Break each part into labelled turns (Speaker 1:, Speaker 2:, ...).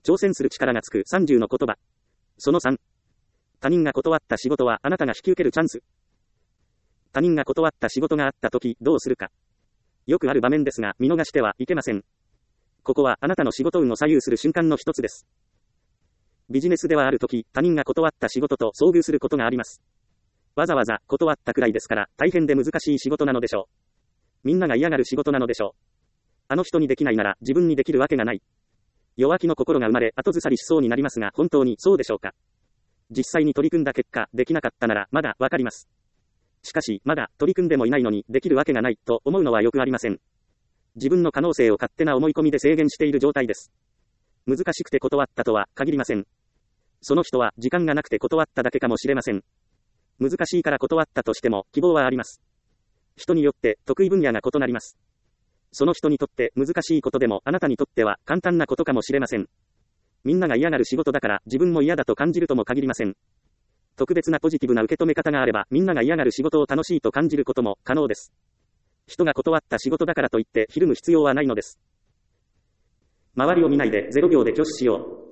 Speaker 1: 挑戦する力がつく30の言葉。その3。他人が断った仕事はあなたが引き受けるチャンス。他人が断った仕事があったときどうするか。よくある場面ですが見逃してはいけません。ここはあなたの仕事運を左右する瞬間の一つです。ビジネスではあるとき他人が断った仕事と遭遇することがあります。わざわざ断ったくらいですから大変で難しい仕事なのでしょう。みんなが嫌がる仕事なのでしょう。あの人にできないなら自分にできるわけがない。弱気の心が生まれ後ずさりしそうになりますが本当にそうでしょうか。実際に取り組んだ結果できなかったならまだわかります。しかしまだ取り組んでもいないのにできるわけがないと思うのはよくありません。自分の可能性を勝手な思い込みで制限している状態です。難しくて断ったとは限りません。その人は時間がなくて断っただけかもしれません。難しいから断ったとしても希望はあります。人によって得意分野が異なります。その人にとって難しいことでもあなたにとっては簡単なことかもしれません。みんなが嫌がる仕事だから自分も嫌だと感じるとも限りません。特別なポジティブな受け止め方があればみんなが嫌がる仕事を楽しいと感じることも可能です。人が断った仕事だからといってひるむ必要はないのです。周りを見ないで0秒で挙手しよう。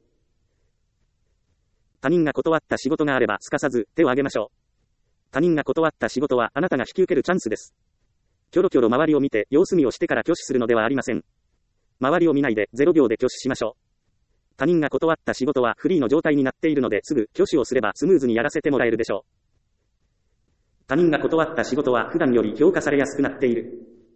Speaker 1: 他人が断った仕事があればすかさず手を挙げましょう。他人が断った仕事はあなたが引き受けるチャンスです。キョロキョロ周りを見て様子見をしてから挙手するのではありません。周りを見ないで0秒で挙手しましょう。他人が断った仕事はフリーの状態になっているのですぐ挙手をすればスムーズにやらせてもらえるでしょう。他人が断った仕事は普段より評価されやすくなっている。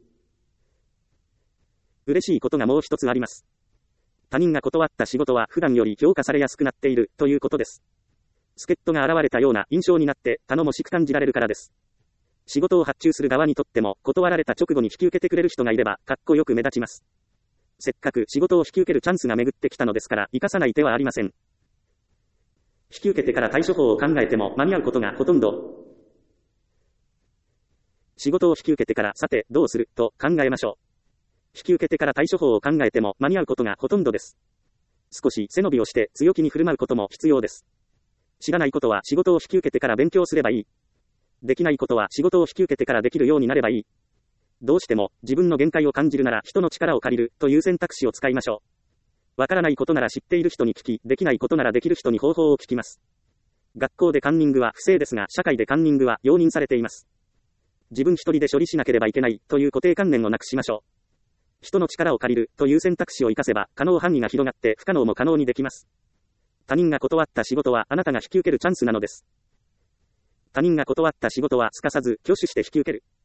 Speaker 1: 嬉しいことがもう一つあります。他人が断った仕事は普段より評価されやすくなっているということです。助っ人が現れたような印象になって頼もしく感じられるからです。仕事を発注する側にとっても断られた直後に引き受けてくれる人がいればかっこよく目立ちます。せっかく仕事を引き受けるチャンスが巡ってきたのですから生かさない手はありません。引き受けてから対処法を考えても間に合うことがほとんど。仕事を引き受けてからさてどうすると考えましょう。引き受けてから対処法を考えても間に合うことがほとんどです。少し背伸びをして強気に振る舞うことも必要です。知らないことは仕事を引き受けてから勉強すればいい。できないことは仕事を引き受けてからできるようになればいい。どうしても自分の限界を感じるなら人の力を借りるという選択肢を使いましょう。わからないことなら知っている人に聞き、できないことならできる人に方法を聞きます。学校でカンニングは不正ですが社会でカンニングは容認されています。自分一人で処理しなければいけないという固定観念をなくしましょう。人の力を借りるという選択肢を生かせば可能範囲が広がって不可能も可能にできます。他人が断った仕事はあなたが引き受けるチャンスなのです。他人が断った仕事はすかさず挙手して引き受ける。